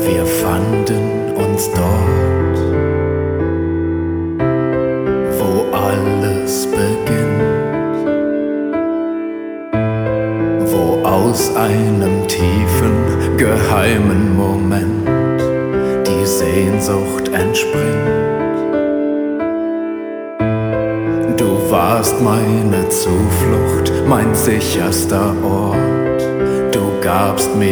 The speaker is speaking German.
Wir fanden uns dort, wo alles beginnt, wo aus einem tiefen, geheimen Moment die Sehnsucht entspringt. Du warst meine Zuflucht, mein sicherster Ort, du gabst mir